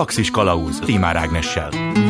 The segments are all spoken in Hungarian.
Galaxis Kalauz Tímár Ágnessel.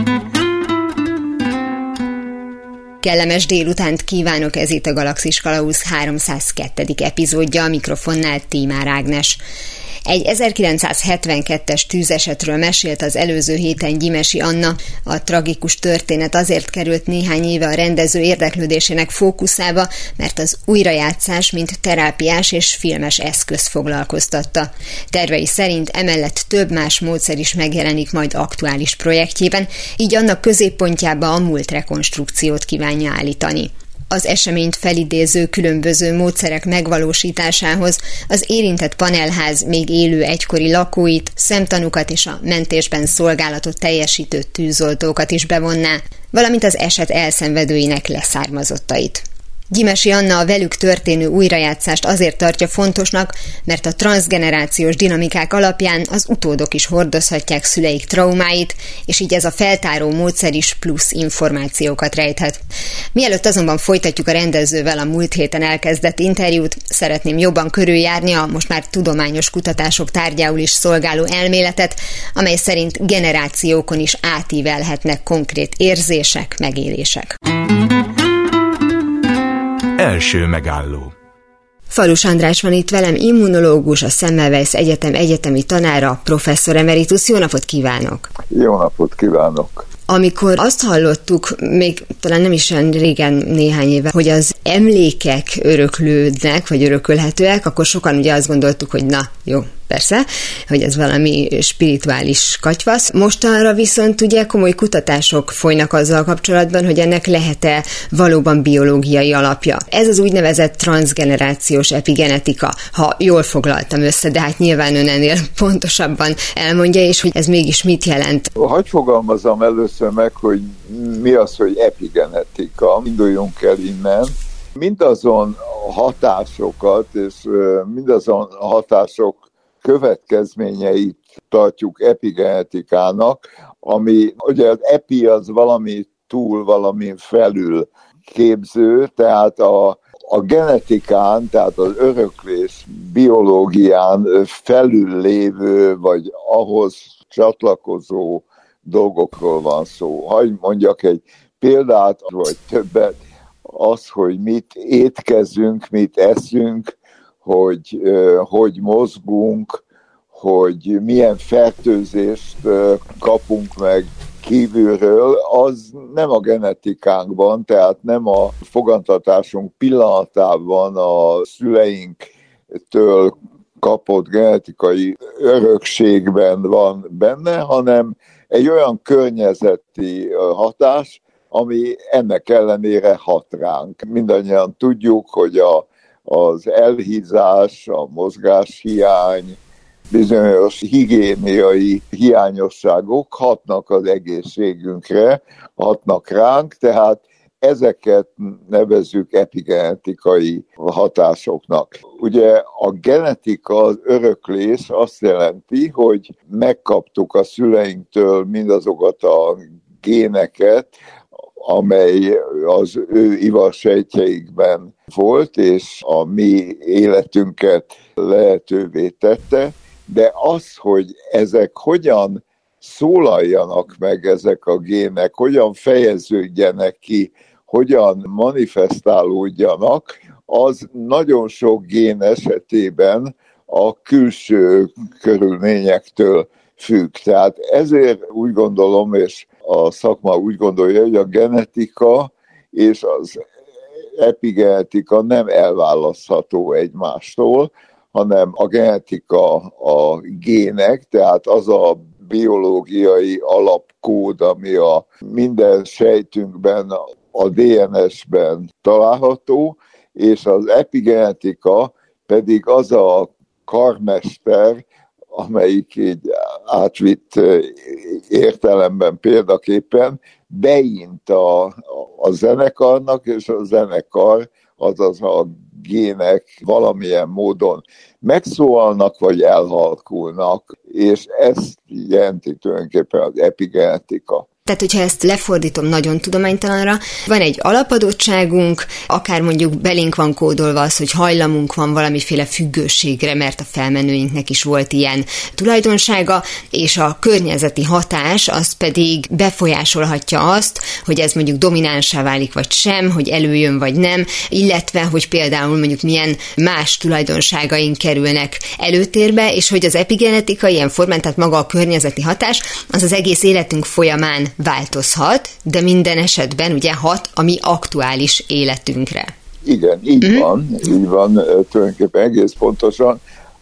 Kellemes délutánt kívánok, ez itt a Galaxis Kalauz 302. epizódja, a mikrofonnál Tímár Ágnes. Egy 1972-es tűzesetről mesélt az előző héten Gyimesi Anna. A tragikus történet azért került néhány éve a rendező érdeklődésének fókuszába, mert az újrajátszás mint terápiás és filmes eszköz foglalkoztatta. Tervei szerint emellett több más módszer is megjelenik majd aktuális projektjében, így annak középpontjába a múlt rekonstrukciót kívánja állítani. Az eseményt felidéző különböző módszerek megvalósításához az érintett panelház még élő egykori lakóit, szemtanúkat és a mentésben szolgálatot teljesítő tűzoltókat is bevonná, valamint az eset elszenvedőinek leszármazottait. Gyimesi Anna a velük történő újrajátszást azért tartja fontosnak, mert a transzgenerációs dinamikák alapján az utódok is hordozhatják szüleik traumáit, és így ez a feltáró módszer is plusz információkat rejthet. Mielőtt azonban folytatjuk a rendezővel a múlt héten elkezdett interjút, szeretném jobban körüljárni a most már tudományos kutatások tárgyául is szolgáló elméletet, amely szerint generációkon is átívelhetnek konkrét érzések, megélések. Első megálló. Falus András van itt velem, immunológus, a Semmelweis Egyetem egyetemi tanára, professzor emeritus. Jó napot kívánok! Jó napot kívánok! Amikor azt hallottuk, még talán nem is olyan régen, néhány éve, hogy az emlékek öröklődnek, vagy örökölhetőek, akkor sokan ugye azt gondoltuk, hogy na, jó, persze, hogy ez valami spirituális katyvasz. Mostanra viszont ugye komoly kutatások folynak azzal kapcsolatban, hogy ennek lehet-e valóban biológiai alapja. Ez az úgynevezett transzgenerációs epigenetika, ha jól foglaltam össze, de hát nyilván ön ennél pontosabban elmondja, és hogy ez mégis mit jelent. Hadd fogalmazom először meg, hogy mi az, hogy epigenetika. Induljunk el innen. Mindazon hatásokat, és mindazon hatások következményeit tartjuk epigenetikának, ami ugye az epi az valami túl, valami felül képző, tehát a genetikán, tehát az öröklés biológián felül lévő, vagy ahhoz csatlakozó dolgokról van szó. Hagy mondjak egy példát, vagy többet, az, hogy mit étkezünk, mit eszünk, hogy mozgunk, hogy milyen fertőzést kapunk meg kívülről, az nem a genetikánkban, tehát nem a fogantatásunk pillanatában a szüleinktől kapott genetikai örökségben van benne, hanem egy olyan környezeti hatás, ami ennek ellenére hat ránk. Mindannyian tudjuk, hogy az elhízás, a mozgáshiány, bizonyos higiéniai hiányosságok hatnak az egészségünkre, hatnak ránk, tehát ezeket nevezzük epigenetikai hatásoknak. Ugye a genetika, az öröklés azt jelenti, hogy megkaptuk a szüleinktől mindazokat a géneket, amely az ő ivarsejtjeikben volt, és a mi életünket lehetővé tette, de az, hogy ezek hogyan szólaljanak meg ezek a gének, hogyan fejeződjenek ki, hogyan manifestálódjanak, az nagyon sok gén esetében a külső körülményektől függ. Tehát ezért úgy gondolom, és a szakma úgy gondolja, hogy a genetika és az epigenetika nem elválasztható egymástól, hanem a genetika a gének, tehát az a biológiai alapkód, ami a minden sejtünkben, a DNS-ben található, és az epigenetika pedig az a karmester, amelyik így átvitt értelemben példaképpen beint a zenekarnak, és a zenekar, azaz a gének valamilyen módon megszólalnak, vagy elhalkulnak, és ezt jelenti tulajdonképpen az epigenetika. Tehát, hogyha ezt lefordítom nagyon tudománytalanra, van egy alapadottságunk, akár mondjuk belénk van kódolva az, hogy hajlamunk van valamiféle függőségre, mert a felmenőinknek is volt ilyen tulajdonsága, és a környezeti hatás az pedig befolyásolhatja azt, hogy ez mondjuk dominánsá válik vagy sem, hogy előjön vagy nem, illetve, hogy például mondjuk milyen más tulajdonságaink kerülnek előtérbe, és hogy az epigenetika ilyen formán, tehát maga a környezeti hatás, az az egész életünk folyamán változhat, de minden esetben ugye hat a mi aktuális életünkre. Igen, így van, tulajdonképpen egész pontosan.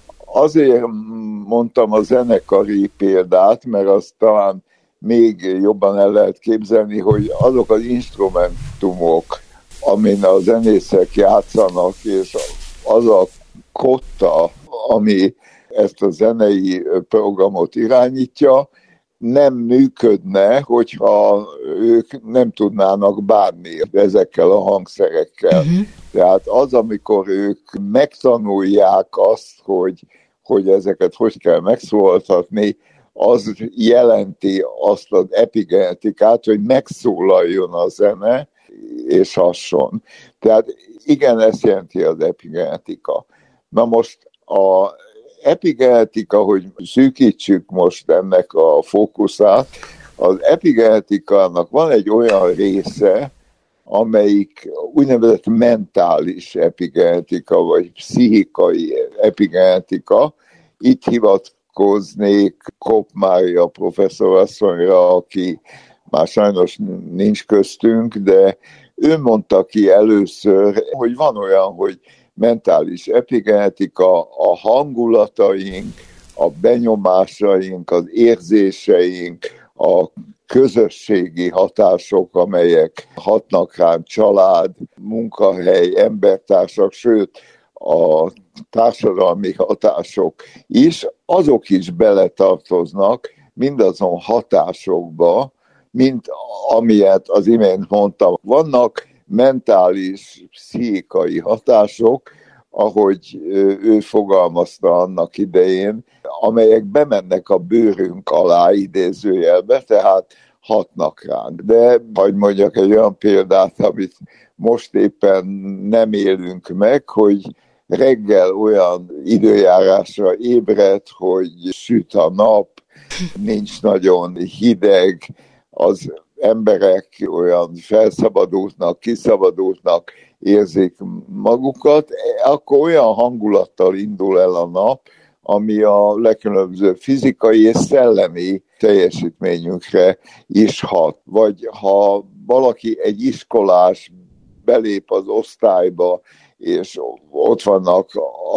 Azért mondtam a zenekari példát, mert azt talán még jobban el lehet képzelni, hogy azok az instrumentumok, amin a zenészek játszanak, és az a kotta, ami ezt a zenei programot irányítja, nem működne, hogyha ők nem tudnának bánni ezekkel a hangszerekkel. Tehát az, amikor ők megtanulják azt, hogy ezeket hogy kell megszólaltatni, az jelenti azt az epigenetikát, hogy megszólaljon a zene, és hasson. Tehát igen, ezt jelenti az epigenetika. Na most a epigenetika, hogy szűkítsük most ennek a fókuszát, az epigenetikának van egy olyan része, amelyik úgynevezett mentális epigenetika, vagy pszichikai epigenetika. Itt hivatkoznék Kopp Mária professzorasszonyra, aki már sajnos nincs köztünk, de ő mondta ki először, hogy van olyan, hogy mentális epigenetika, a hangulataink, a benyomásaink, az érzéseink, a közösségi hatások, amelyek hatnak ránk, család, munkahely, embertársak, sőt a társadalmi hatások is, azok is beletartoznak mindazon hatásokba, mint amilyet az imént mondtam. Vannak mentális, pszichikai hatások, ahogy ő fogalmazta annak idején, amelyek bemennek a bőrünk alá idézőjelbe, tehát hatnak ránk. De hadd mondjak egy olyan példát, amit most éppen nem élünk meg, hogy reggel olyan időjárásra ébred, hogy süt a nap, nincs nagyon hideg, az emberek olyan felszabadultnak, kiszabadultnak érzik magukat, akkor olyan hangulattal indul el a nap, ami a legkülönbözőbb fizikai és szellemi teljesítményünkre is hat. Vagy ha valaki egy iskolás belép az osztályba, és ott vannak a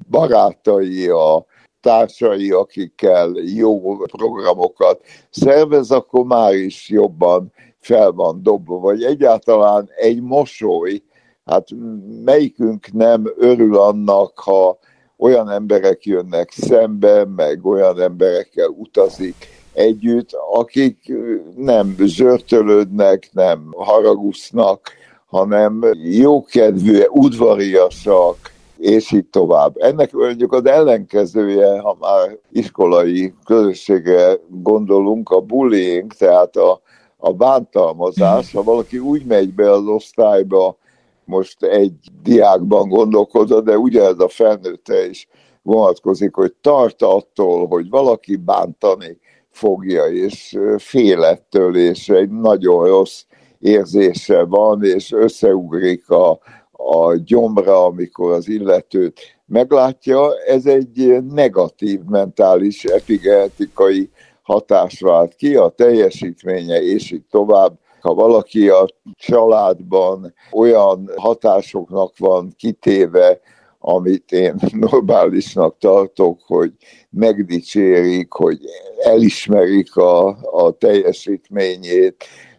barátai, a társai, akikkel jó programokat szervez, akkor már is jobban fel van dobva. Vagy egyáltalán egy mosoly, hát melyikünk nem örül annak, ha olyan emberek jönnek szembe, meg olyan emberekkel utazik együtt, akik nem zsörtölődnek, nem haragusznak, hanem jókedvű, udvariasak, és így tovább. Ennek mondjuk az ellenkezője, ha már iskolai közösségre gondolunk, a bullying, tehát a bántalmazás, ha valaki úgy megy be az osztályba, most egy diákban gondolkodva, de ugyanez a felnőttre is vonatkozik, hogy tart attól, hogy valaki bántani fogja, és fél ettől, és egy nagyon rossz érzése van, és összeugrik a gyomra, amikor az illetőt meglátja. Ez egy negatív mentális epigenetikai hatás vált ki, a teljesítménye, és így tovább. Ha valaki a családban olyan hatásoknak van kitéve, amit én normálisnak tartok, hogy megdicsérik, hogy elismerik a teljesítményét,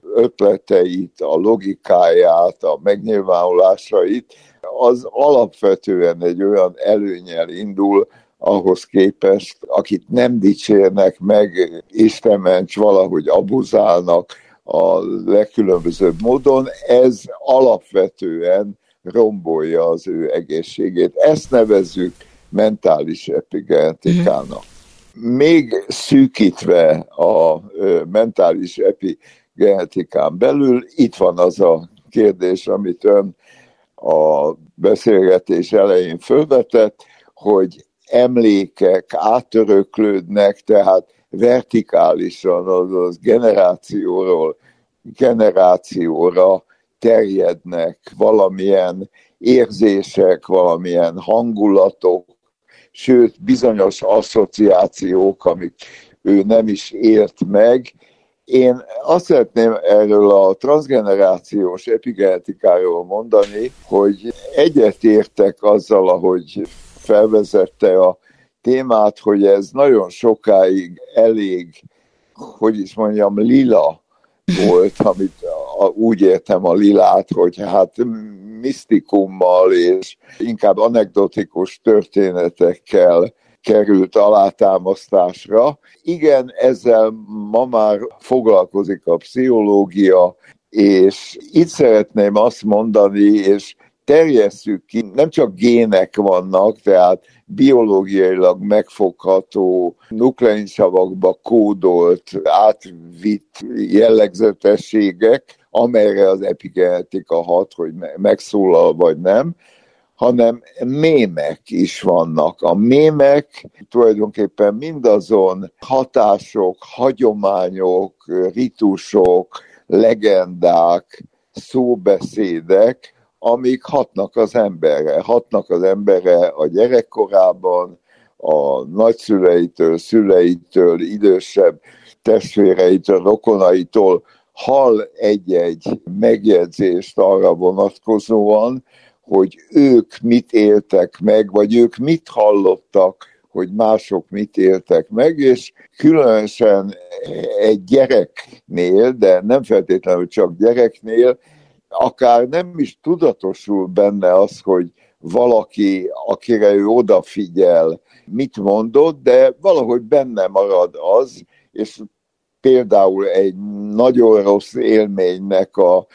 ötleteit, a logikáját, a megnyilvánulásait, az alapvetően egy olyan előnnyel indul, ahhoz képest, akit nem dicsérnek meg, istenments valahogy abuzálnak a legkülönbözőbb módon, ez alapvetően rombolja az ő egészségét. Ezt nevezzük mentális epigenetikának. még szűkítve a mentális epigenetikán belül, itt van az a kérdés, amit ön a beszélgetés elején fölvetett, hogy emlékek átöröklődnek, tehát vertikálisan, azaz generációról generációra terjednek valamilyen érzések, valamilyen hangulatok, sőt bizonyos asszociációk, amik ő nem is élt meg. Én azt szeretném erről a transzgenerációs epigenetikáról mondani, hogy egyetértek azzal, ahogy felvezette a témát, hogy ez nagyon sokáig elég, hogy is mondjam, lila volt, amit úgy értem a lilát, hogy hát misztikummal és inkább anekdotikus történetekkel került alátámasztásra. Igen, ezzel ma már foglalkozik a pszichológia, és itt szeretném azt mondani, és terjesszük ki, nem csak gének vannak, tehát biológiailag megfogható, nukleinsavakba kódolt, átvitt jellegzetességek, amelyre az epigenetika hat, hogy megszólal vagy nem, hanem mémek is vannak. A mémek tulajdonképpen mindazon hatások, hagyományok, ritusok, legendák, szóbeszédek, amik hatnak az emberre a gyerekkorában, a nagyszüleitől, szüleitől, idősebb testvéreitől, rokonaitól hall egy-egy megjegyzést arra vonatkozóan, hogy ők mit éltek meg, vagy ők mit hallottak, hogy mások mit éltek meg, és különösen egy gyereknél, de nem feltétlenül csak gyereknél, akár nem is tudatosul benne az, hogy valaki, akire ő odafigyel, mit mondott, de valahogy benne marad az, és például egy nagyon rossz élménynek a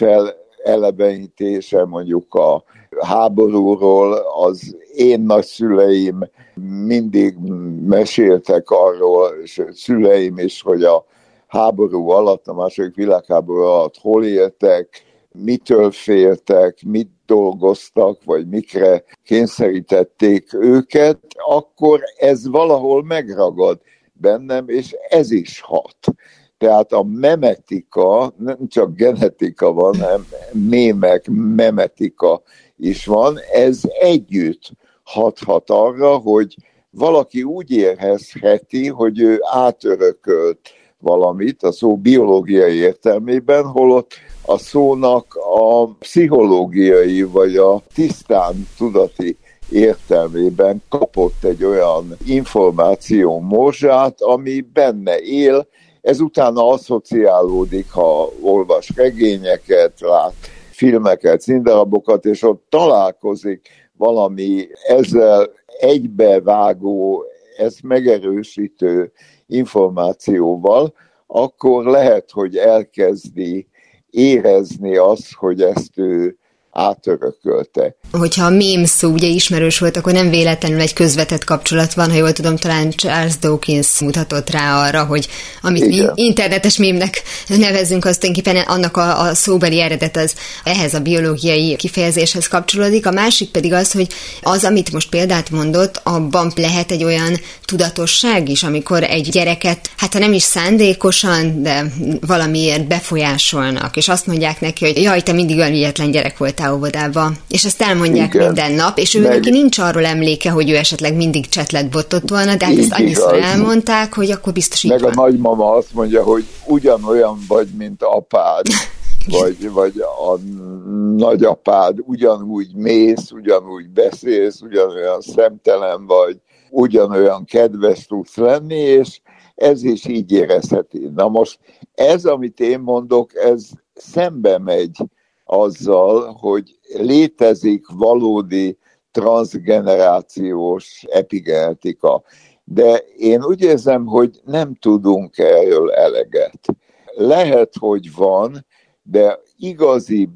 felelevenítése, mondjuk a háborúról, az én nagyszüleim mindig meséltek arról, és szüleim is, hogy a háború alatt, a második világháború alatt hol éltek, mitől féltek, mit dolgoztak, vagy mikre kényszerítették őket, akkor ez valahol megragad bennem, és ez is hat. Tehát a memetika, nem csak genetika van, hanem mémek, memetika is van, ez együtt hathat arra, hogy valaki úgy érezheti, hogy ő átörökölt valamit a szó biológiai értelmében, holott a szónak a pszichológiai vagy a tisztán tudati értelmében kapott egy olyan információ morzsát, ami benne él, ez utána asszociálódik, ha olvas regényeket, lát filmeket, színdarabokat, és ott találkozik valami ezzel egybevágó, ezt megerősítő információval, akkor lehet, hogy elkezdi érezni azt, hogy ezt ő átörökölte. Hogyha a mém szó ugye ismerős volt, akkor nem véletlenül egy közvetett kapcsolat van, ha jól tudom, talán Charles Dawkins mutatott rá arra, hogy amit mi internetes mémnek nevezünk, az tulajdonképpen annak a szóbeli eredet az ehhez a biológiai kifejezéshez kapcsolódik. A másik pedig az, hogy az, amit most példát mondott, abban lehet egy olyan tudatosság is, amikor egy gyereket, hát ha nem is szándékosan, de valamiért befolyásolnak, és azt mondják neki, hogy jaj, te mindig olyan ügyetlen gyerek voltál óvodába, és ezt elmondják minden nap, és ő neki nincs arról emléke, hogy ő esetleg mindig csetlet botott volna, de hát ezt annyiszor elmondták, hogy akkor biztos így meg van. A nagymama azt mondja, hogy ugyanolyan vagy, mint apád, vagy a nagyapád, ugyanúgy mész, ugyanúgy beszélsz, ugyanolyan szemtelen vagy, ugyanolyan kedves tudsz lenni, és ez is így érezheti. Na most ez, amit én mondok, ez szembe megy azzal, hogy létezik valódi transzgenerációs epigenetika. De én úgy érzem, hogy nem tudunk erről eleget. Lehet, hogy van, de igazi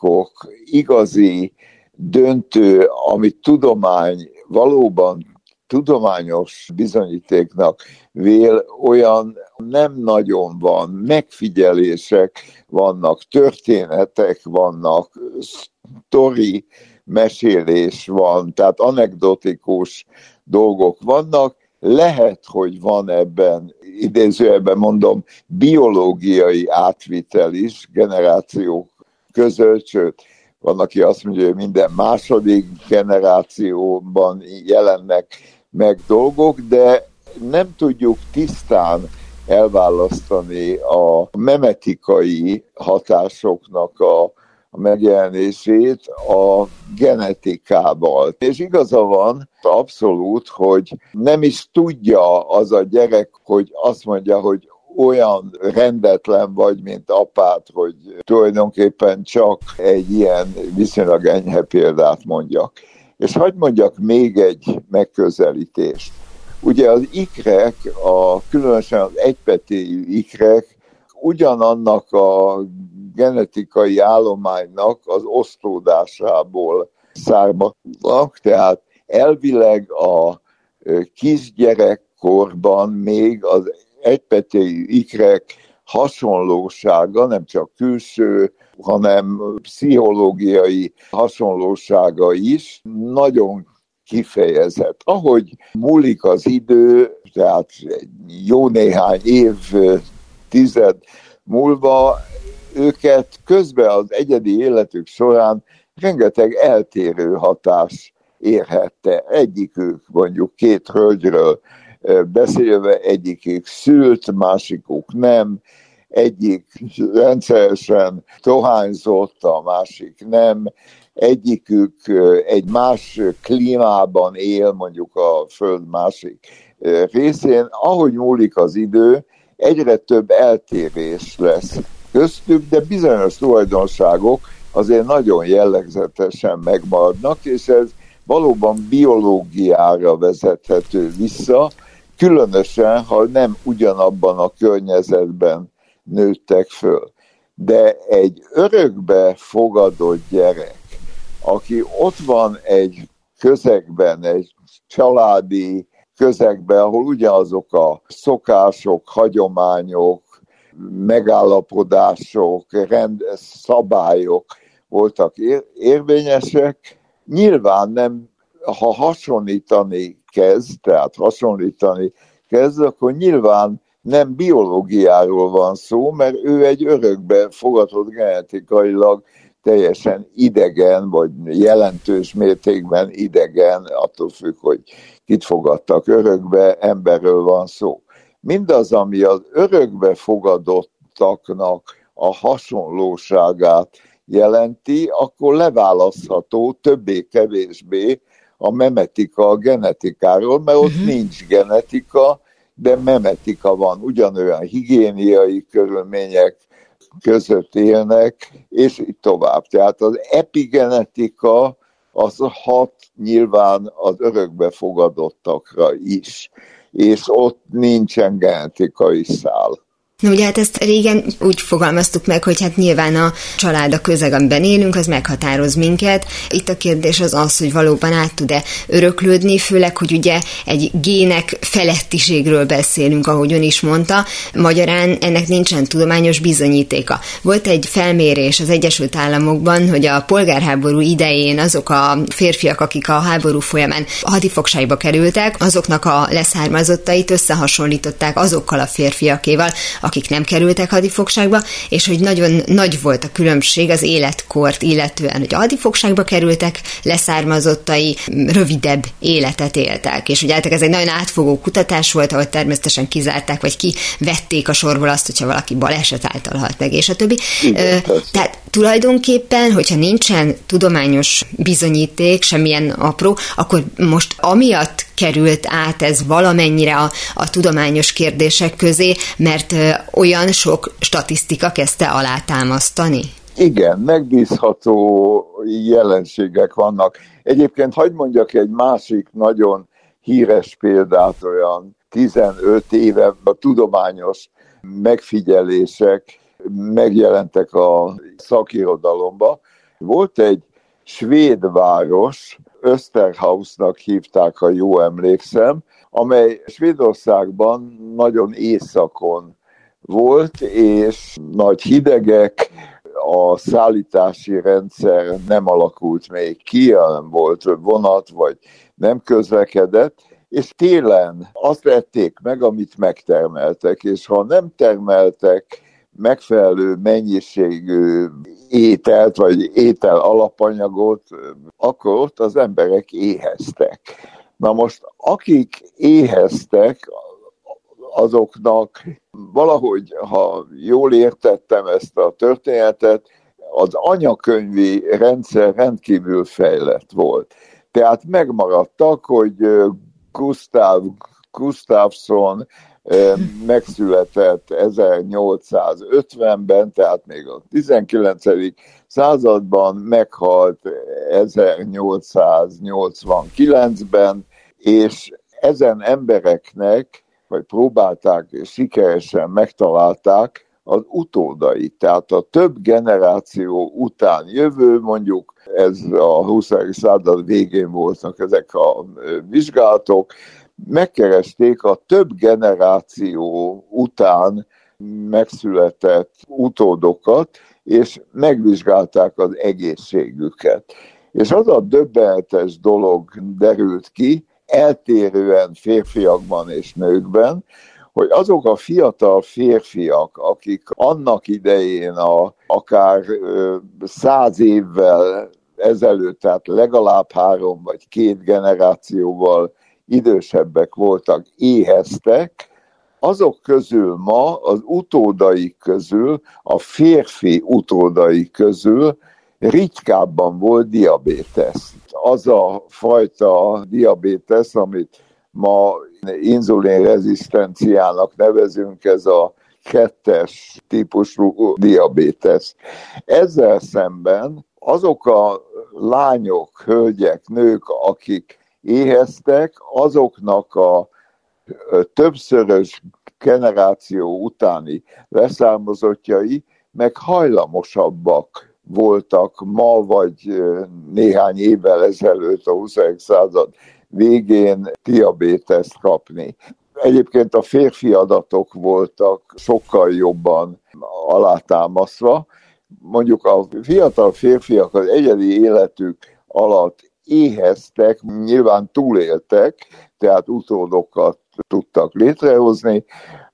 bizonyítékok, igazi döntő, amit tudomány valóban tudományos bizonyítéknak vél, olyan nem nagyon van. Megfigyelések vannak, történetek vannak, sztori mesélés van, tehát anekdotikus dolgok vannak. Lehet, hogy van ebben, idézőjelben mondom, biológiai átvitel is generációk között, sőt, van, aki azt mondja, hogy minden második generációban jelennek meg dolgok, de nem tudjuk tisztán elválasztani a memetikai hatásoknak a megjelenését a genetikával. És igaza van abszolút, hogy nem is tudja az a gyerek, hogy azt mondja, hogy olyan rendetlen vagy, mint apád, hogy tulajdonképpen csak egy ilyen viszonylag enyhe példát mondjak. És hadd mondjak még egy megközelítést. Ugye az ikrek, különösen az egypetéjű ikrek ugyanannak a genetikai állománynak az osztódásából származnak, tehát elvileg a kisgyerekkorban még az egypetéjű ikrek hasonlósága, nem csak külső, hanem pszichológiai hasonlósága is nagyon kifejezett. Ahogy múlik az idő, tehát jó néhány évtized múlva, őket közben az egyedi életük során rengeteg eltérő hatás érhette. Egyikük mondjuk két hölgyről beszélve, egyikük szült, másikuk nem, egyik rendszeresen dohányzott, a másik nem, egyikük egy más klímában él, mondjuk a Föld másik részén. Ahogy múlik az idő, egyre több eltérés lesz köztük, de bizonyos tulajdonságok azért nagyon jellegzetesen megmaradnak, és ez valóban biológiára vezethető vissza, különösen, ha nem ugyanabban a környezetben nőttek föl. De egy örökbe fogadott gyerek, aki ott van egy közegben, egy családi közegben, ahol ugyanazok a szokások, hagyományok, megállapodások, szabályok voltak érvényesek, nyilván nem, ha hasonlítani kezd, akkor nyilván nem biológiáról van szó, mert ő egy örökbe fogadott genetikailag teljesen idegen, vagy jelentős mértékben idegen, attól függ, hogy kit fogadtak örökbe, emberről van szó. Mindaz, ami az örökbe fogadottaknak a hasonlóságát jelenti, akkor leválasztható többé-kevésbé a memetika a genetikáról, mert ott nincs genetika, de memetika van, ugyanolyan higiéniai körülmények között élnek, és így tovább. Tehát az epigenetika az hat nyilván az örökbe fogadottakra is, és ott nincsen genetikai szál. Na ugye hát ezt régen úgy fogalmaztuk meg, hogy hát nyilván a család, a közeg, amiben élünk, az meghatároz minket. Itt a kérdés az, hogy valóban át tud-e öröklődni, főleg, hogy ugye egy gének felettiségről beszélünk, ahogy ön is mondta, magyarán ennek nincsen tudományos bizonyítéka. Volt egy felmérés az Egyesült Államokban, hogy a polgárháború idején azok a férfiak, akik a háború folyamán hadifogságba kerültek, azoknak a leszármazottait összehasonlították azokkal a férfiakéval, akik nem kerültek hadifogságba, és hogy nagyon nagy volt a különbség az életkort illetően, hogy a hadifogságba kerültek leszármazottai rövidebb életet éltek. És ugye ez egy nagyon átfogó kutatás volt, ahol természetesen kizárták, vagy kivették a sorból azt, hogyha valaki baleset által halt meg, és a többi. Tehát tulajdonképpen, hogyha nincsen tudományos bizonyíték, semmilyen apró, akkor most amiatt került át ez valamennyire a tudományos kérdések közé, mert olyan sok statisztika kezdte alátámasztani? Igen, megbízható jelenségek vannak. Egyébként hadd mondjak egy másik nagyon híres példát, olyan 15 éve a tudományos megfigyelések megjelentek a szakirodalomba. Volt egy svéd város, Österhausnak hívták, ha jól emlékszem, amely Svédországban nagyon északon volt, és nagy hidegek, a szállítási rendszer nem alakult még ki, hanem volt vonat, vagy nem közlekedett, és télen azt vették meg, amit megtermeltek, és ha nem termeltek megfelelő mennyiségű ételt, vagy étel alapanyagot, akkor ott az emberek éheztek. Na most, akik éheztek, azoknak valahogy, ha jól értettem ezt a történetet, az anyakönyvi rendszer rendkívül fejlett volt. Tehát megmaradtak, hogy Gustafsson megszületett 1850-ben, tehát még a 19. században, meghalt 1889-ben, és ezen embereknek, vagy próbálták, sikeresen megtalálták az utódait. Tehát a több generáció után jövő, mondjuk ez a 20. század végén voltak ezek a vizsgálatok, megkeresték a több generáció után megszületett utódokat, és megvizsgálták az egészségüket. És az a döbbenetes dolog derült ki, eltérően férfiakban és nőkben, hogy azok a fiatal férfiak, akik annak idején akár 100 évvel ezelőtt, tehát legalább 3 vagy 2 generációval idősebbek voltak, éheztek, azok közül ma, az utódaik közül, a férfi utódaik közül ritkábban volt diabétesz. Az a fajta diabétesz, amit ma inzulinrezisztenciának nevezünk, ez a 2. típusú diabétesz. Ezzel szemben azok a lányok, hölgyek, nők, akik éheztek, azoknak a többszörös generáció utáni leszármazottjai meg hajlamosabbak voltak ma, vagy néhány évvel ezelőtt, a 20. század végén diabéteszt kapni. Egyébként a férfi adatok voltak sokkal jobban alátámasztva. Mondjuk a fiatal férfiak az egyedi életük alatt éheztek, nyilván túléltek, tehát utódokat tudtak létrehozni.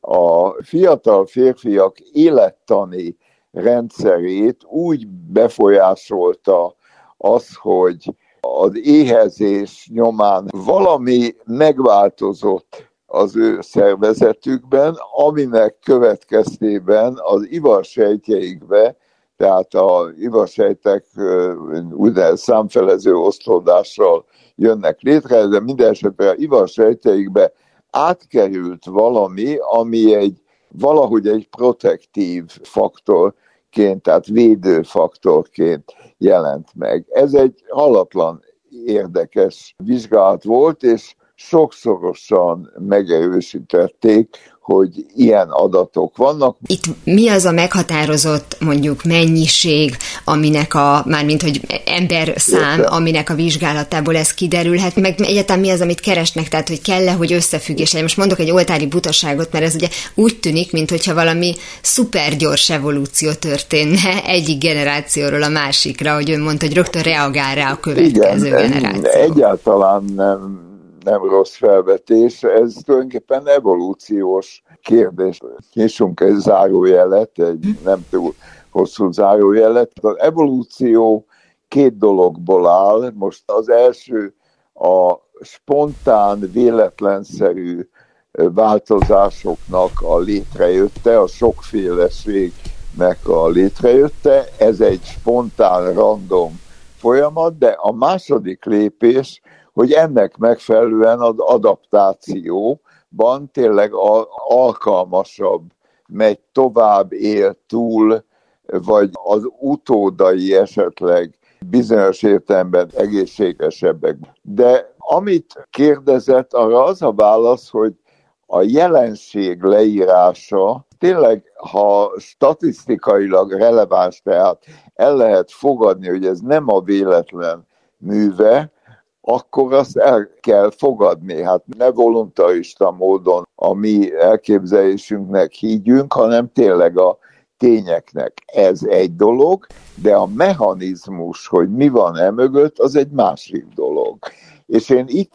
A fiatal férfiak élettani rendszerét úgy befolyásolta az, hogy az éhezés nyomán valami megváltozott az ő szervezetükben, aminek következtében az ivarsejtjeikbe, tehát az ivarsejtek úgynevezett számfelező osztódással jönnek létre, de minden esetre az ivarsejtjeikbe átkerült valami, ami valahogy egy protektív faktorként, tehát védőfaktorként jelent meg. Ez egy hallatlan érdekes vizsgálat volt, és sokszorosan megerősítették, hogy ilyen adatok vannak. Itt mi az a meghatározott, mondjuk mennyiség, aminek mármint, hogy emberszám, aminek a vizsgálatából ez kiderülhet, meg egyáltalán mi az, amit keresnek, tehát hogy kell-e, hogy összefüggés legyen. Most mondok egy oltári butaságot, mert ez ugye úgy tűnik, mintha valami szupergyors evolúció történne egyik generációról a másikra, hogy ön mondta, hogy rögtön reagál rá a következő generáció. Egyáltalán nem rossz felvetés, ez tulajdonképpen evolúciós kérdés. Nyissunk egy zárójelet, egy nem túl hosszú zárójelet. Az evolúció 2 dologból áll. Most az első a spontán, véletlenszerű változásoknak a létrejötte, a sokféleségnek a létrejötte. Ez egy spontán, random folyamat, de a második lépés, hogy ennek megfelelően az adaptációban tényleg alkalmasabb, megy tovább, él túl, vagy az utódai esetleg bizonyos értelemben egészségesebbek. De amit kérdezett, arra az a válasz, hogy a jelenség leírása tényleg, ha statisztikailag releváns, tehát el lehet fogadni, hogy ez nem a véletlen műve, akkor azt el kell fogadni. Hát ne voluntarista módon a mi elképzelésünknek higgyünk, hanem tényleg a tényeknek. Ez egy dolog, de a mechanizmus, hogy mi van emögött, az egy másik dolog. És én itt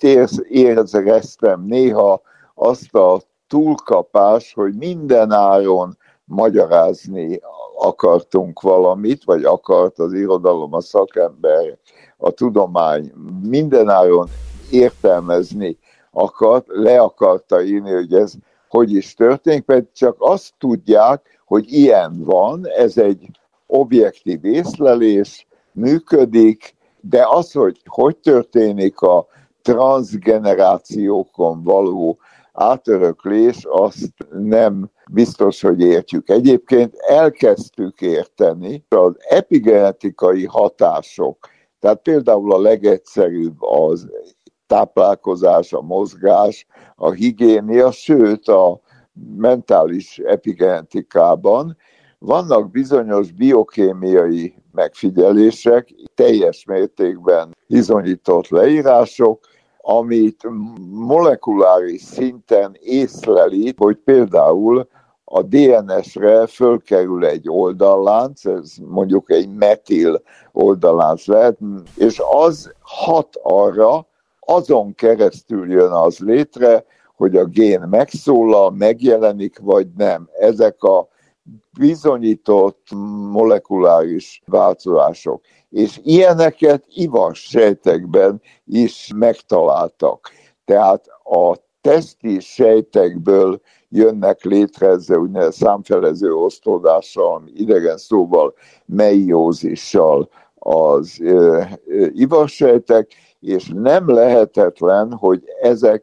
éreztem néha azt a túlkapás, hogy minden áron magyarázni akartunk valamit, vagy akart az irodalom, a szakember, a tudomány mindenáron értelmezni akart, le akarta írni, hogy ez hogy is történik, pedig csak azt tudják, hogy ilyen van, ez egy objektív észlelés, működik, de az, hogy történik a transzgenerációkon való átöröklés, azt nem biztos, hogy értjük. Egyébként elkezdtük érteni az epigenetikai hatások, tehát például a legegyszerűbb az táplálkozás, a mozgás, a higiénia, sőt a mentális epigenetikában vannak bizonyos biokémiai megfigyelések, teljes mértékben bizonyított leírások, amit molekuláris szinten észleli, hogy például a DNS-re fölkerül egy oldallánc, ez mondjuk egy metil oldallánc lehet, és az hat arra, azon keresztül jön az létre, hogy a gén megszólal, megjelenik, vagy nem. Ezek a bizonyított molekuláris változások. És ilyeneket ivassejtekben is megtaláltak. Tehát a testi sejtekből jönnek létre ezzel úgynevezett számfelező osztódással, idegen szóval meiózissal az ivassejtek, és nem lehetetlen, hogy ezek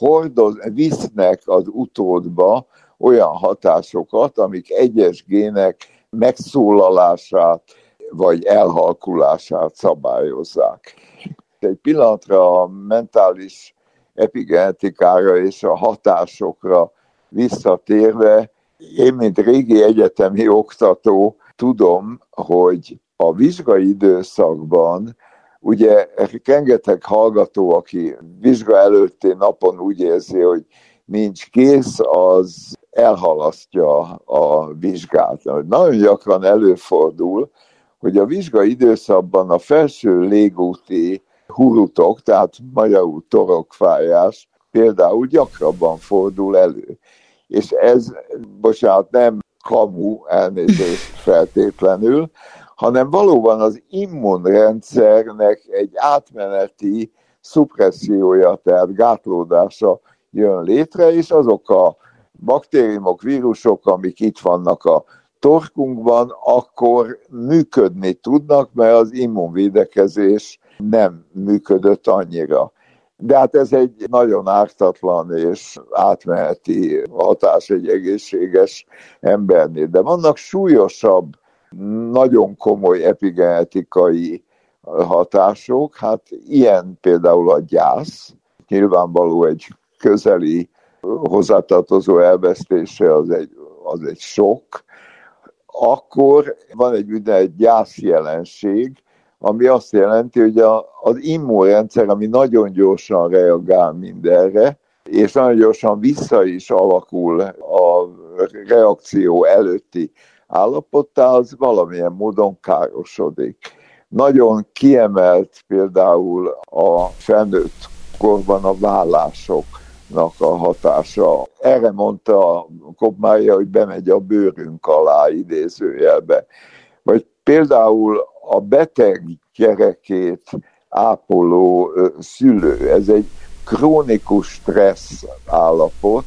visznek az utódba olyan hatásokat, amik egyes gének megszólalását vagy elhalkulását szabályozzák. Egy pillanatra a mentális epigenetikára és a hatásokra visszatérve, én, mint régi egyetemi oktató tudom, hogy a vizsgai időszakban ugye rengeteg hallgató, aki vizsga előtti napon úgy érzi, hogy nincs kész, az elhalasztja a vizsgát. Nagyon gyakran előfordul, hogy a vizsgai időszakban a felső légúti hurutok, tehát magyarul torokfájás például gyakrabban fordul elő. És ez, bocsánat, nem kamu, elnézést feltétlenül, hanem valóban az immunrendszernek egy átmeneti szupressziója, tehát gátlódása jön létre, és azok a baktériumok, vírusok, amik itt vannak a torkunkban, akkor működni tudnak, mert az immunvédekezés nem működött annyira. De hát ez egy nagyon ártatlan és átmeneti hatás egy egészséges embernél. De vannak súlyosabb, nagyon komoly epigenetikai hatások, hát ilyen például a gyász, nyilvánvaló egy közeli hozzátartozó elvesztése az egy sok. Akkor van egy gyászjelenség, ami azt jelenti, hogy az immunrendszer, ami nagyon gyorsan reagál mindenre, és nagyon gyorsan vissza is alakul a reakció előtti állapottá, az valamilyen módon károsodik. Nagyon kiemelt például a felnőtt korban a vállásoknak a hatása. Erre mondta Koppmájer, hogy bemegy a bőrünk alá, idézőjelbe. Vagy például a beteg gyerekét ápoló szülő, ez egy krónikus stressz állapot,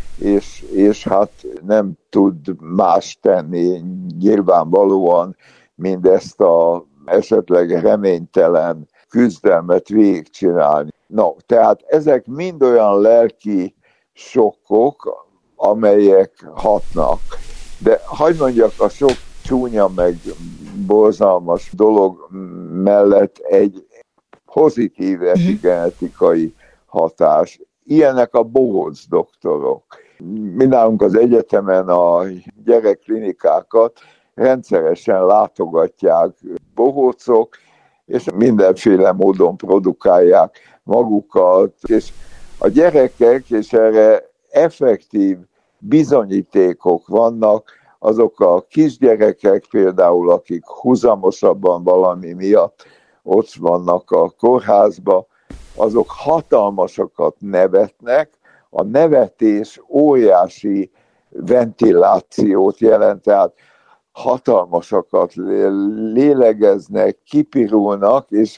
és hát nem tud más tenni nyilvánvalóan, mint ezt a esetleg reménytelen küzdelmet végigcsinálni. No, tehát ezek mind olyan lelki sokkok, amelyek hatnak. De hagyd mondjak, a sok csúnya meg borzalmas dolog mellett egy pozitív epigenetikai hatás. Ilyenek a bohóc doktorok. Mi nálunk az egyetemen a gyerekklinikákat rendszeresen látogatják bohócok, és mindenféle módon produkálják magukat, és a gyerekek, és erre effektív bizonyítékok vannak, azok a kisgyerekek például, akik húzamosabban valami miatt ott vannak a kórházba, azok hatalmasokat nevetnek, a nevetés óriási ventilációt jelent, tehát hatalmasakat lélegeznek, kipirulnak, és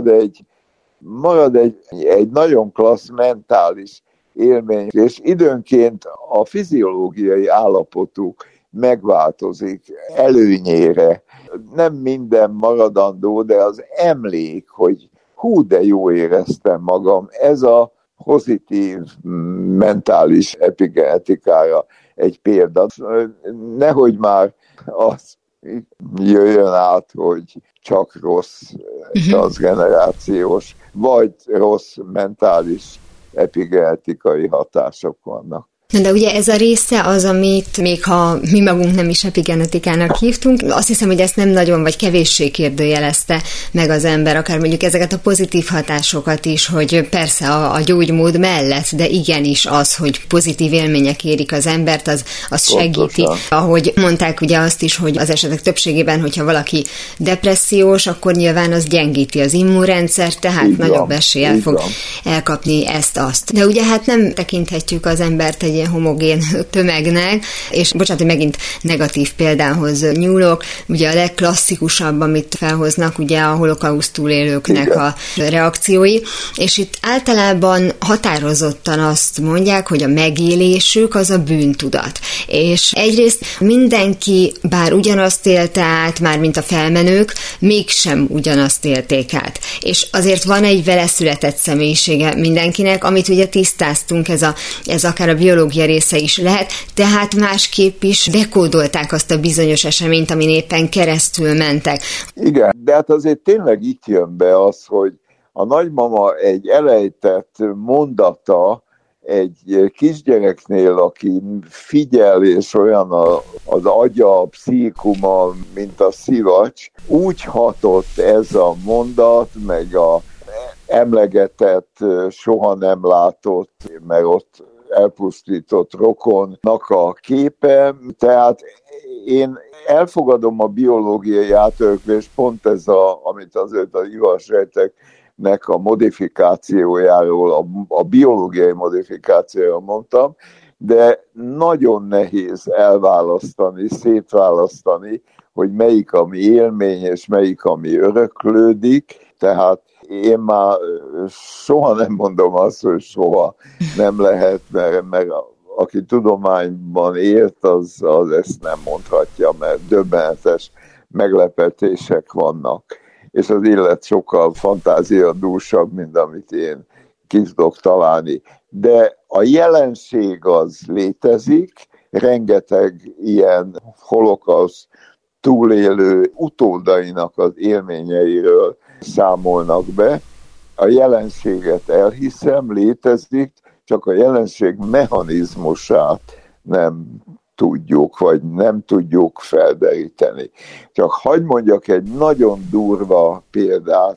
marad egy nagyon klassz mentális élmény, és időnként a fiziológiai állapotuk megváltozik előnyére. Nem minden maradandó, de az emlék, hogy hú, de jó éreztem magam, ez a pozitív mentális epigenetikára egy példa. Nehogy már az jöjjön át, hogy csak rossz transzgenerációs, vagy rossz mentális epigenetikai hatások vannak. De ugye ez a része az, amit még ha mi magunk nem is epigenetikának hívtunk, azt hiszem, hogy ezt nem nagyon vagy kevéssé kérdőjelezte meg az ember, akár mondjuk ezeket a pozitív hatásokat is, hogy persze a gyógymód mellett, de igenis az, hogy pozitív élmények érik az embert, az segíti. Ahogy mondták ugye azt is, hogy az esetek többségében, hogyha valaki depressziós, akkor nyilván az gyengíti az immunrendszert, tehát így nagyobb eséllyel fog elkapni ezt-azt. De ugye hát nem tekinthetjük az embert egy ilyen homogén tömegnek, és bocsánat, hogy megint negatív példához nyúlok, ugye a legklasszikusabb, amit felhoznak, ugye a holokauszt túlélőknek a reakciói, és itt általában határozottan azt mondják, hogy a megélésük az a bűntudat. És egyrészt mindenki, bár ugyanazt élte át, már mint a felmenők, mégsem ugyanazt élték át. És azért van egy vele született személyisége mindenkinek, amit ugye tisztáztunk, ez akár a biológia része is lehet, tehát másképp is dekódolták azt a bizonyos eseményt, amin éppen keresztül mentek. Igen, de hát azért tényleg itt jön be az, hogy a nagymama egy elejtett mondata egy kisgyereknél, aki figyel, és olyan az agya, a pszichikuma, mint a szivacs, úgy hatott ez a mondat, meg a emlegetett, soha nem látott, meg ott elpusztított rokonnak a képe, tehát én elfogadom a biológiai átöröklést, pont ez amit azért az ivasrejteknek a modifikációjáról, a biológiai modifikációjáról mondtam, de nagyon nehéz elválasztani, szétválasztani, hogy melyik ami élmény, és melyik ami öröklődik, tehát én már soha nem mondom azt, hogy soha nem lehet, mert aki tudományban élt, az ezt nem mondhatja, mert döbbenetes meglepetések vannak. És az élet sokkal fantáziadúsabb, mint amit én ki tudok találni. De a jelenség az létezik, rengeteg ilyen holokauszt túlélő utódainak az élményeiről számolnak be. A jelenséget elhiszem, létezik, csak a jelenség mechanizmusát nem tudjuk, vagy nem tudjuk felderíteni. Csak hadd mondjak egy nagyon durva példát,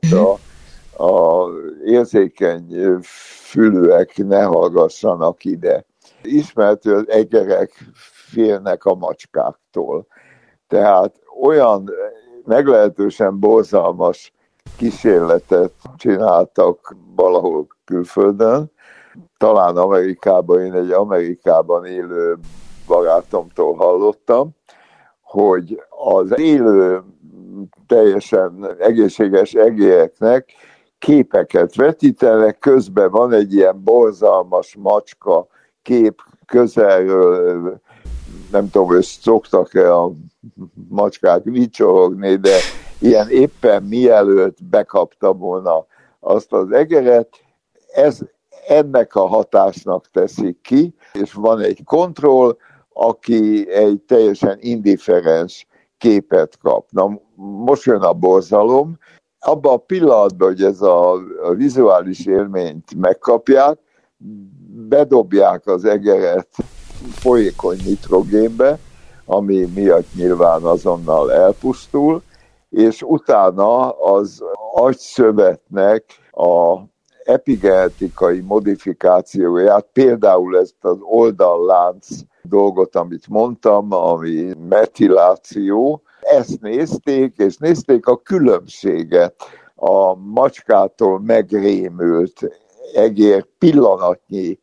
a érzékeny fülűek ne hallgassanak ide. Ismerhető, az egerek félnek a macskáktól. Tehát olyan meglehetősen borzalmas kísérletet csináltak valahol külföldön, talán Amerikában, én egy Amerikában élő barátomtól hallottam, hogy az élő, teljesen egészséges egéreknek képeket vetítenek, közben van egy ilyen borzalmas macska kép közelről, nem tudom, hogy szoktak-e a macskák vicsorogni, de ilyen éppen mielőtt bekapta volna azt az egeret, ez ennek a hatásnak teszik ki, és van egy kontroll, aki egy teljesen indifferens képet kap. Na, most jön a borzalom. Abban a pillanatban, hogy ez a vizuális élményt megkapják, bedobják az egeret folyékony nitrogénbe, ami miatt nyilván azonnal elpusztul, és utána az agyszövetnek a epigenetikai modifikációját, például ezt az oldallánc dolgot, amit mondtam, ami metiláció, ezt nézték, és nézték a különbséget a macskától megrémült egér pillanatnyi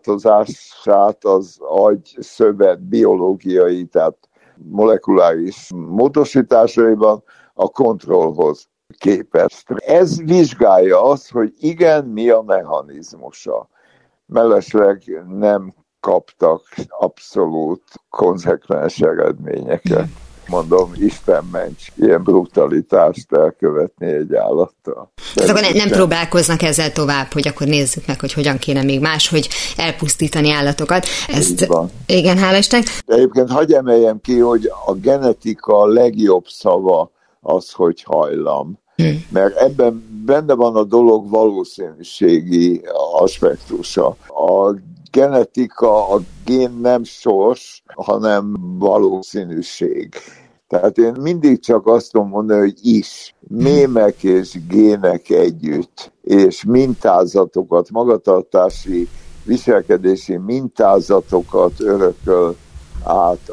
változását az agyszövet biológiai, tehát molekuláris módosításaiban a kontrollhoz képest. Ez vizsgálja azt, hogy igen, mi a mechanizmusa. Mellesleg nem kaptak abszolút konzekvens eredményeket. Mondom, Isten ments, ilyen brutalitást elkövetni egy állattal. Tehát akkor nem próbálkoznak ezzel tovább, hogy akkor nézzük meg, hogy hogyan kéne még máshogy elpusztítani állatokat. Ezt, igen, hál' Istennek. Egyébként hagyj emeljem ki, hogy a genetika legjobb szava az, hogy hajlam. Mert ebben benne van a dolog valószínűségi aspektusa. A genetika, a gén nem sors, hanem valószínűség. Tehát én mindig csak azt tudom mondani, hogy is, mémek és gének együtt, és mintázatokat, magatartási, viselkedési mintázatokat örököl át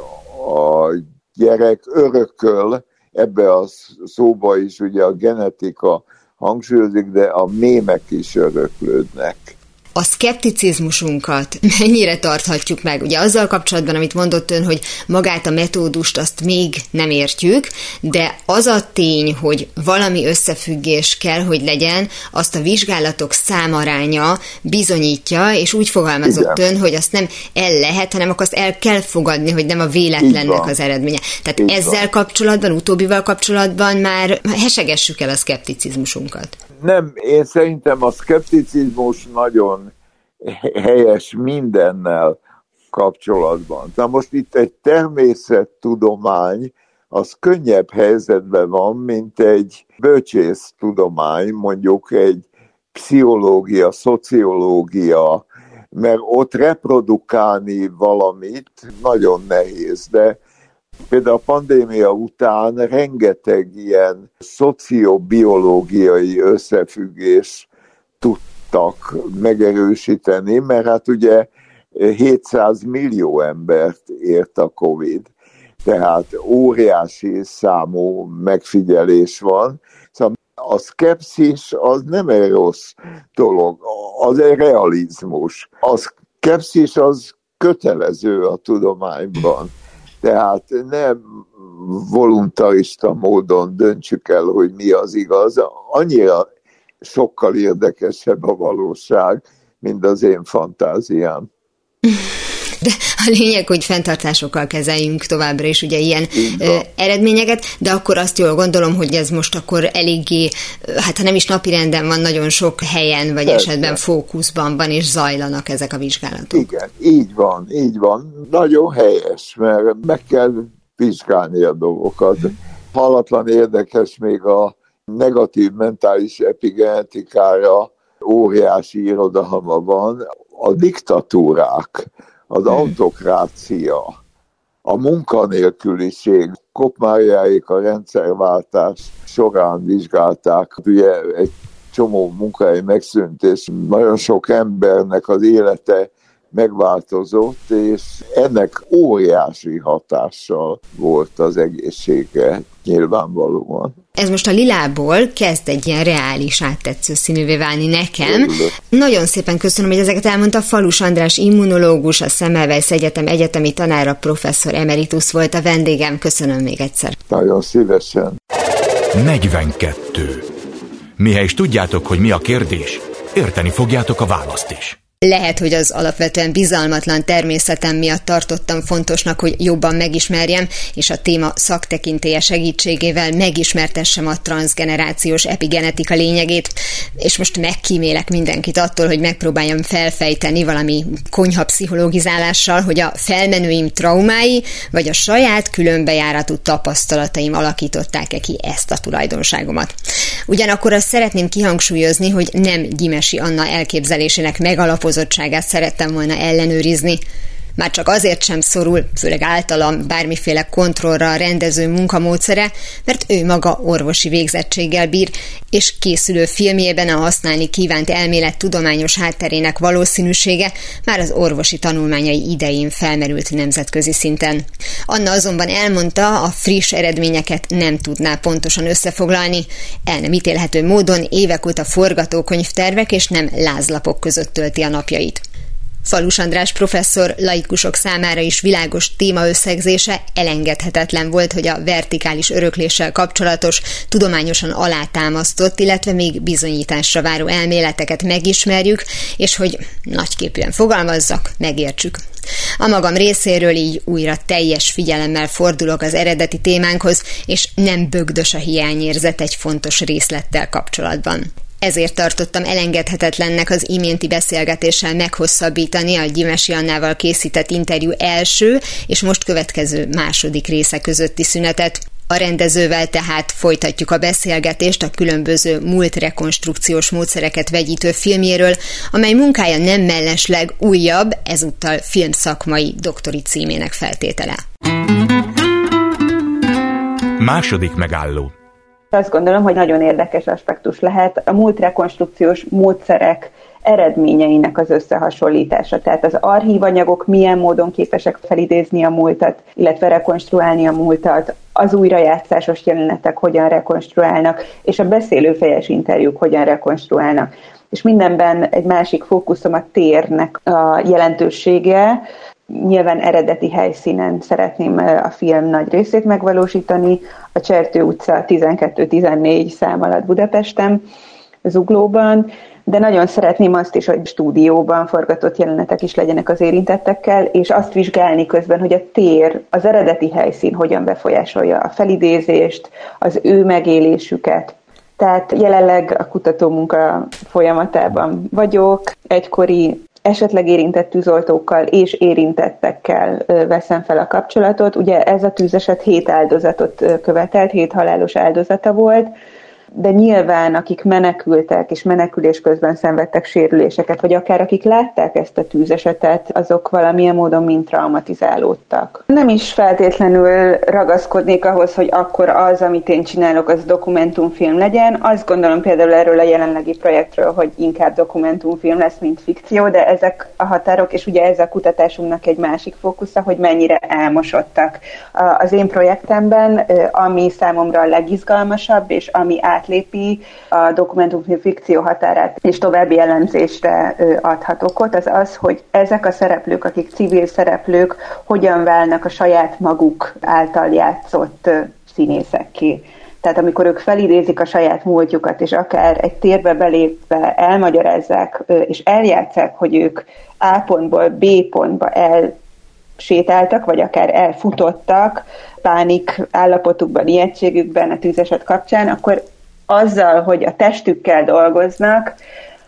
a gyerek, örököl, ebbe a szóba is ugye a genetika hangsúlyozik, de a mémek is öröklődnek. A szkepticizmusunkat mennyire tarthatjuk meg? Ugye azzal kapcsolatban, amit mondott ön, hogy magát a metódust azt még nem értjük, de az a tény, hogy valami összefüggés kell, hogy legyen, azt a vizsgálatok számaránya bizonyítja, és úgy fogalmazott ön, hogy azt nem el lehet, hanem akkor azt el kell fogadni, hogy nem a véletlennek az eredménye. Tehát ezzel kapcsolatban, utóbbival kapcsolatban már hesegessük el a szkepticizmusunkat. Nem, én szerintem a szkepticizmus nagyon helyes mindennel kapcsolatban. Na most itt egy természettudomány, az könnyebb helyzetben van, mint egy bölcsésztudomány, mondjuk egy pszichológia, szociológia, mert ott reprodukálni valamit nagyon nehéz, de például a pandémia után rengeteg ilyen szociobiológiai összefüggés tudtak megerősíteni, mert hát ugye 700 millió embert ért a Covid, tehát óriási számú megfigyelés van. Szóval a szkepszis az nem egy rossz dolog, az egy realizmus. A szkepszis az kötelező a tudományban. Tehát nem voluntarista módon döntsük el, hogy mi az igaz. Annyira sokkal érdekesebb a valóság, mint az én fantáziám. De a lényeg, hogy fenntartásokkal kezeljünk továbbra is ugye ilyen eredményeket, de akkor azt jól gondolom, hogy ez most akkor eléggé, hát ha nem is napirenden van, nagyon sok helyen, vagy esetben fókuszban van, és zajlanak ezek a vizsgálatok. Igen, így van. Nagyon helyes, mert meg kell vizsgálni a dolgokat. Hallatlan érdekes még a negatív mentális epigenetikára óriási irodalma van. A diktatúrák, az autokrácia, a munkanélküliség, Koppmáriáék a rendszerváltás során vizsgálták, ugye egy csomó munkahely megszűnt, és nagyon sok embernek az élete megváltozott, és ennek óriási hatással volt az egészségre nyilvánvalóan. Ez most a lilából kezd egy ilyen reális, áttetsző színűvé válni nekem. Nagyon szépen köszönöm, hogy ezeket elmondta. Falus András immunológus, a Semmelweis Egyetem egyetemi tanára, professzor emeritus volt a vendégem. Köszönöm még egyszer. Nagyon szívesen. 42. Mihelyis tudjátok, hogy mi a kérdés, érteni fogjátok a választ is. Lehet, hogy az alapvetően bizalmatlan természetem miatt tartottam fontosnak, hogy jobban megismerjem, és a téma szaktekintélye segítségével megismertessem a transzgenerációs epigenetika lényegét, és most megkímélek mindenkit attól, hogy megpróbáljam felfejteni valami konyha pszichologizálással, hogy a felmenőim traumái, vagy a saját különbejáratú tapasztalataim alakították-e ki ezt a tulajdonságomat. Ugyanakkor azt szeretném kihangsúlyozni, hogy nem Gyimesi Anna elképzelésének megalapozottságát szerettem volna ellenőrizni. Már csak azért sem szorul, főleg általam bármiféle kontrollra a rendező munkamódszere, mert ő maga orvosi végzettséggel bír, és készülő filmjében a használni kívánt elmélet tudományos hátterének valószínűsége már az orvosi tanulmányai idején felmerült nemzetközi szinten. Anna azonban elmondta, a friss eredményeket nem tudná pontosan összefoglalni, el nem ítélhető módon évek óta forgatókönyvtervek és nem lázlapok között tölti a napjait. Falus András professzor laikusok számára is világos témaösszegzése elengedhetetlen volt, hogy a vertikális örökléssel kapcsolatos, tudományosan alátámasztott, illetve még bizonyításra váró elméleteket megismerjük, és hogy nagyképűen fogalmazzak, megértsük. A magam részéről így újra teljes figyelemmel fordulok az eredeti témánkhoz, és nem bögdös a hiányérzet egy fontos részlettel kapcsolatban. Ezért tartottam elengedhetetlennek az iménti beszélgetéssel meghosszabbítani a Gyimesi Annával készített interjú első és most következő második része közötti szünetet. A rendezővel tehát folytatjuk a beszélgetést a különböző múltrekonstrukciós módszereket vegyítő filmjéről, amely munkája nem mellesleg újabb, ezúttal filmszakmai doktori címének feltétele. Második megálló. Azt gondolom, hogy nagyon érdekes aspektus lehet a múltrekonstrukciós módszerek eredményeinek az összehasonlítása. Tehát az archívanyagok milyen módon képesek felidézni a múltat, illetve rekonstruálni a múltat, az újrajátszásos jelenetek hogyan rekonstruálnak, és a beszélőfejes interjúk hogyan rekonstruálnak. És mindenben egy másik fókuszom a térnek a jelentősége. Nyilván eredeti helyszínen szeretném a film nagy részét megvalósítani, a Csertő utca 12-14 szám alatt Budapesten, Zuglóban, de nagyon szeretném azt is, hogy stúdióban forgatott jelenetek is legyenek az érintettekkel, és azt vizsgálni közben, hogy a tér, az eredeti helyszín hogyan befolyásolja a felidézést, az ő megélésüket. Tehát jelenleg a kutatómunka folyamatában vagyok, egykori esetleg érintett tűzoltókkal és érintettekkel veszem fel a kapcsolatot. Ugye ez a tűzeset 7 áldozatot követelt, 7 halálos áldozata volt, de nyilván akik menekültek és menekülés közben szenvedtek sérüléseket, vagy akár akik látták ezt a tűzesetet, azok valamilyen módon mind traumatizálódtak. Nem is feltétlenül ragaszkodnék ahhoz, hogy akkor az, amit én csinálok, az dokumentumfilm legyen. Azt gondolom például erről a jelenlegi projektről, hogy inkább dokumentumfilm lesz, mint fikció, de ezek a határok, és ugye ez a kutatásunknak egy másik fókusza, hogy mennyire elmosodtak. Az én projektemben, ami számomra a legizgalmasabb, és ami átlépi a dokumentumfilm fikció határát, és további elemzésre adhat okot, az az, hogy ezek a szereplők, akik civil szereplők, hogyan válnak a saját maguk által játszott színészekké. Tehát amikor ők felidézik a saját múltjukat, és akár egy térbe belépve elmagyarázzák, és eljátszák, hogy ők A pontból B pontba elsétáltak, vagy akár elfutottak, pánik állapotukban, ijegységükben a tűzeset kapcsán, akkor azzal, hogy a testükkel dolgoznak,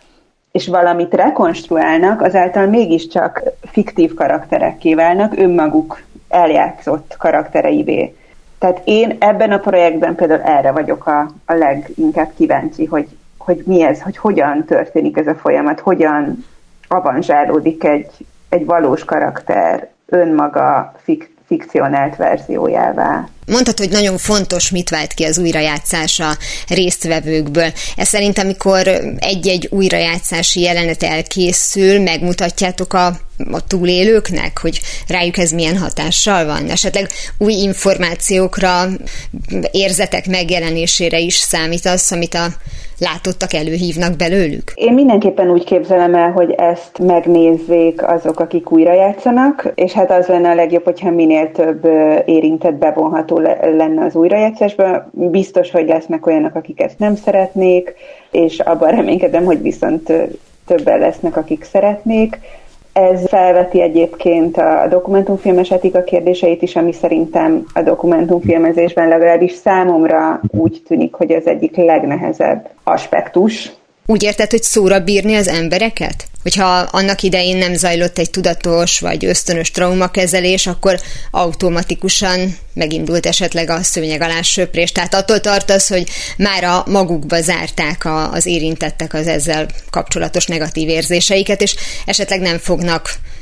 és valamit rekonstruálnak, azáltal mégiscsak fiktív karakterekké válnak, önmaguk eljátszott karaktereivé. Tehát én ebben a projektben például erre vagyok a leginkább kíváncsi, hogy mi ez, hogy hogyan történik ez a folyamat, hogyan avanzsálódik egy valós karakter önmaga fikcionált verziójává. Mondtad, hogy nagyon fontos, mit vált ki az újrajátszás a résztvevőkből. Ez szerint, amikor egy-egy újrajátszási jelenet elkészül, megmutatjátok a túlélőknek, hogy rájuk ez milyen hatással van? Esetleg új információkra, érzetek megjelenésére is számítasz, amit a látottak előhívnak belőlük? Én mindenképpen úgy képzelem el, hogy ezt megnézzék azok, akik újrajátszanak, és hát az lenne a legjobb, hogyha minél több érintett bevonható lenne az újrajátszásban. Biztos, hogy lesznek olyanok, akik ezt nem szeretnék, és abban reménykedem, hogy viszont többen lesznek, akik szeretnék. Ez felveti egyébként a dokumentumfilmes etika kérdéseit is, ami szerintem a dokumentumfilmezésben legalábbis számomra úgy tűnik, hogy az egyik legnehezebb aspektus. Úgy érted, hogy szóra bírni az embereket? Hogyha annak idején nem zajlott egy tudatos vagy ösztönös traumakezelés, akkor automatikusan megindult esetleg a szőnyeg alá söprés. Tehát attól tartasz, hogy már a magukba zárták az érintettek az ezzel kapcsolatos negatív érzéseiket, és esetleg nem fognak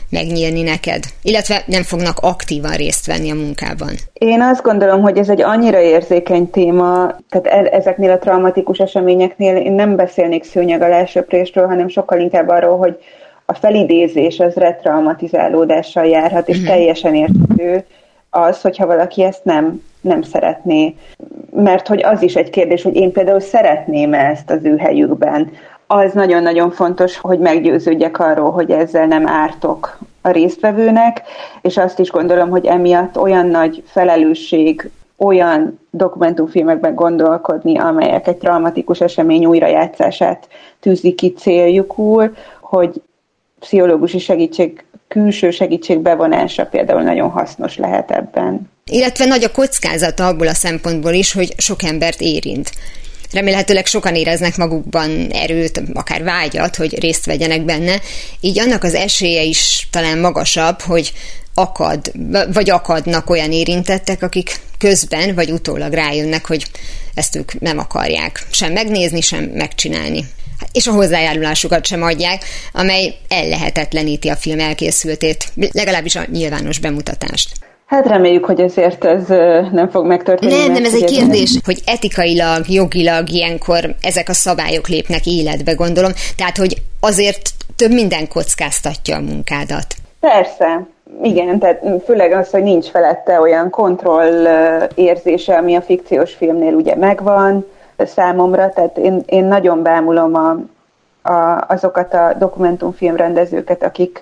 megnyílni neked? Illetve nem fognak aktívan részt venni a munkában? Én azt gondolom, hogy ez egy annyira érzékeny téma, tehát ezeknél a traumatikus eseményeknél én nem beszélnék szőnyeg alá söprésről, hanem sokkal inkább arról, hogy a felidézés az retraumatizálódással járhat, és teljesen érthető az, hogyha valaki ezt nem szeretné. Mert hogy az is egy kérdés, hogy én például szeretném ezt az ő helyükben. Az nagyon-nagyon fontos, hogy meggyőződjek arról, hogy ezzel nem ártok a résztvevőnek, és azt is gondolom, hogy emiatt olyan nagy felelősség olyan dokumentumfilmekben gondolkodni, amelyek egy traumatikus esemény újrajátszását tűzik ki céljukul, hogy pszichológusi segítség, külső segítség bevonása például nagyon hasznos lehet ebben. Illetve nagy a kockázata abból a szempontból is, hogy sok embert érint. Remélhetőleg sokan éreznek magukban erőt, akár vágyat, hogy részt vegyenek benne, így annak az esélye is talán magasabb, hogy akadnak olyan érintettek, akik közben vagy utólag rájönnek, hogy ezt ők nem akarják sem megnézni, sem megcsinálni. És a hozzájárulásukat sem adják, amely ellehetetleníti a film elkészültét, legalábbis a nyilvános bemutatást. Hát reméljük, hogy ezért ez nem fog megtörténni. Nem, ez egy kérdés, hogy etikailag, jogilag ilyenkor ezek a szabályok lépnek életbe, gondolom. Tehát, hogy azért több minden kockáztatja a munkádat. Persze, igen, tehát főleg az, hogy nincs felette olyan kontroll érzése, ami a fikciós filmnél ugye megvan számomra, tehát én nagyon bámulom azokat a dokumentumfilmrendezőket, akik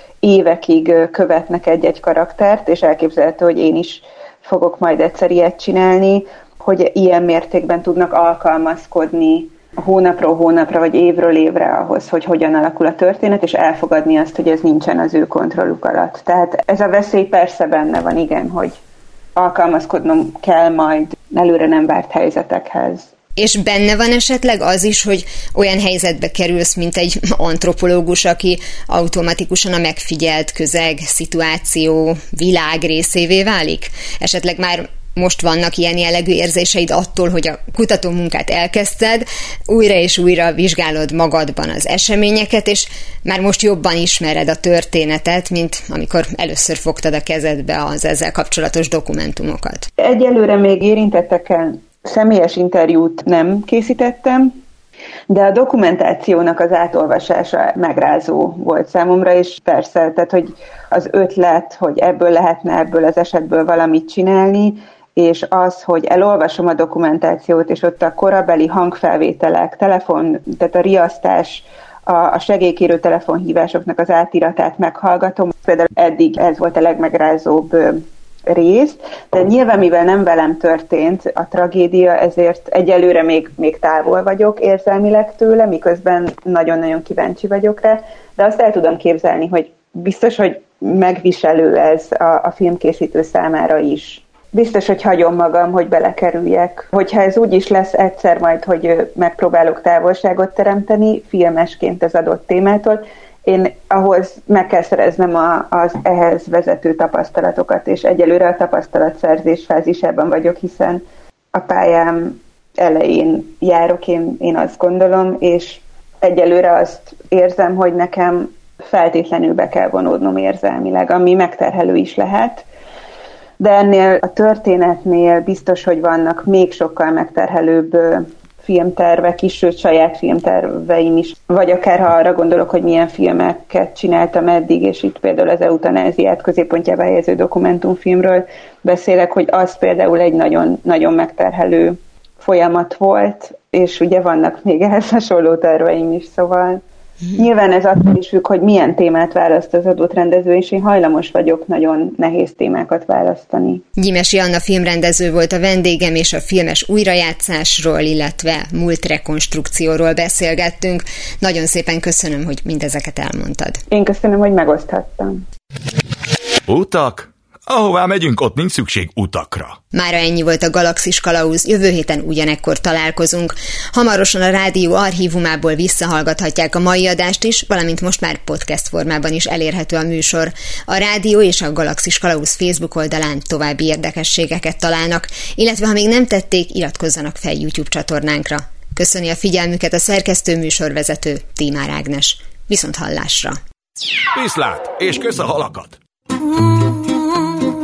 évekig követnek egy-egy karaktert, és elképzelhető, hogy én is fogok majd egyszer ilyet csinálni, hogy ilyen mértékben tudnak alkalmazkodni hónapról hónapra, vagy évről évre ahhoz, hogy hogyan alakul a történet, és elfogadni azt, hogy ez nincsen az ő kontrolluk alatt. Tehát ez a veszély persze benne van, igen, hogy alkalmazkodnom kell majd előre nem várt helyzetekhez. És benne van esetleg az is, hogy olyan helyzetbe kerülsz, mint egy antropológus, aki automatikusan a megfigyelt közeg, szituáció, világ részévé válik? Esetleg már most vannak ilyen jellegű érzéseid attól, hogy a kutatómunkát elkezdted, újra és újra vizsgálod magadban az eseményeket, és már most jobban ismered a történetet, mint amikor először fogtad a kezedbe az ezzel kapcsolatos dokumentumokat. Egyelőre még érintettekkel személyes interjút nem készítettem, de a dokumentációnak az átolvasása megrázó volt számomra, és persze, tehát hogy az ötlet, hogy ebből az esetből valamit csinálni, és az, hogy elolvasom a dokumentációt, és ott a korabeli hangfelvételek, tehát a riasztás, a segélykérő telefonhívásoknak az átiratát meghallgatom. Például eddig ez volt a legmegrázóbb rész, de nyilván mivel nem velem történt a tragédia, ezért egyelőre még távol vagyok érzelmileg tőle, miközben nagyon-nagyon kíváncsi vagyok rá, de azt el tudom képzelni, hogy biztos, hogy megviselő ez a filmkészítő számára is. Biztos, hogy hagyom magam, hogy belekerüljek. Hogyha ez úgy is lesz egyszer majd, hogy megpróbálok távolságot teremteni filmesként az adott témától, én ahhoz meg kell szereznem az ehhez vezető tapasztalatokat, és egyelőre a tapasztalatszerzés fázisában vagyok, hiszen a pályám elején járok, én azt gondolom, és egyelőre azt érzem, hogy nekem feltétlenül be kell vonódnom érzelmileg, ami megterhelő is lehet, de ennél a történetnél biztos, hogy vannak még sokkal megterhelőbb filmtervek is, sőt saját filmterveim is, vagy akár ha arra gondolok, hogy milyen filmeket csináltam eddig, és itt például az eutanáziát középpontjába helyező dokumentumfilmről beszélek, hogy az például egy nagyon, nagyon megterhelő folyamat volt, és ugye vannak még ehhez hasonló terveim is, szóval nyilván ez attól is függ, hogy milyen témát választ az adott rendező, és én hajlamos vagyok nagyon nehéz témákat választani. Gyimesi Anna filmrendező volt a vendégem, és a filmes újrajátszásról, illetve múltrekonstrukcióról beszélgettünk. Nagyon szépen köszönöm, hogy mindezeket elmondtad. Én köszönöm, hogy megoszthattam. Utak? Ahová megyünk, ott nincs szükség utakra. Mára ennyi volt a Galaxis Kalauz, jövő héten ugyanekkor találkozunk. Hamarosan a rádió archívumából visszahallgathatják a mai adást is, valamint most már podcast formában is elérhető a műsor. A rádió és a Galaxis Kalauz Facebook oldalán további érdekességeket találnak, illetve ha még nem tették, iratkozzanak fel YouTube csatornánkra. Köszöni a figyelmüket a szerkesztő műsorvezető Tímár Ágnes. Viszont hallásra! Viszlát, és kösz a halakat!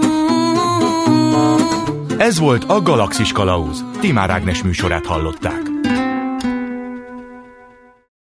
Ez volt a Galaxis Kalauz. Timár Ágnes műsorát hallották.